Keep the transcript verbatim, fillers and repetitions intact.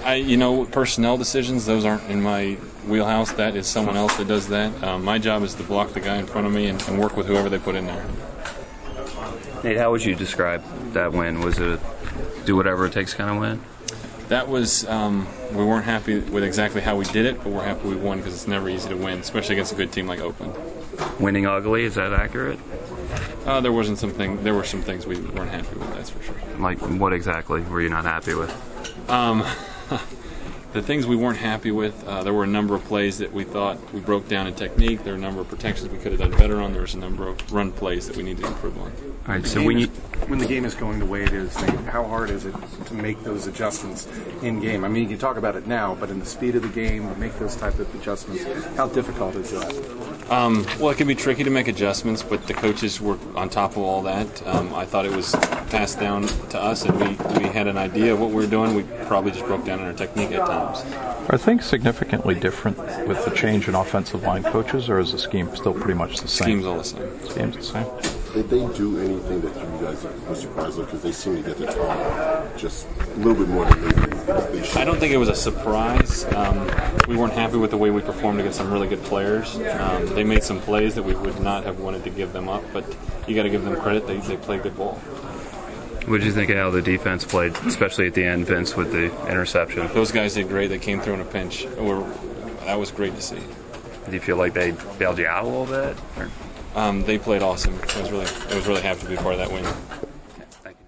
I, you know, personnel decisions, those aren't in my wheelhouse. That is someone else that does that. Um, my job is to block the guy in front of me and, and work with whoever they put in there. Nate, how would you describe that win? Was it a do whatever it takes kind of win? That was, um, we weren't happy with exactly how we did it, but we're happy we won because it's never easy to win, especially against a good team like Oakland. Winning ugly, is that accurate? Uh, there wasn't something. There were some things we weren't happy with, that's for sure. Like what exactly were you not happy with? Um, the things we weren't happy with, uh, there were a number of plays that we thought we broke down in technique. There were a number of protections we could have done better on. There was a number of run plays that we need to improve on. All right, so when, you, when the game is going the way it is, how hard is it to make those adjustments in game? I mean, you can talk about it now, but in the speed of the game, to make those type of adjustments, how difficult is that? Um, well, it can be tricky to make adjustments, but the coaches were on top of all that. Um, I thought it was passed down to us, and we, we had an idea of what we were doing. We probably just broke down in our technique at times. Are things significantly different with the change in offensive line coaches, or is the scheme still pretty much the same? Scheme's all the same. Scheme's the same. Did they do anything that you guys were surprised with? Because they seem to get the time just a little bit more than they, they should. I don't think it was a surprise. Um, we weren't happy with the way we performed against some really good players. Um, they made some plays that we would not have wanted to give them up, but you got to give them credit. They they played good ball. What did you think of how the defense played, especially at the end, Vince, with the interception? Those guys did great. They came through in a pinch. We're, that was great to see. Do you feel like they bailed you out a little bit? Or? Um, they played awesome. I was really, I was really happy to be part of that win.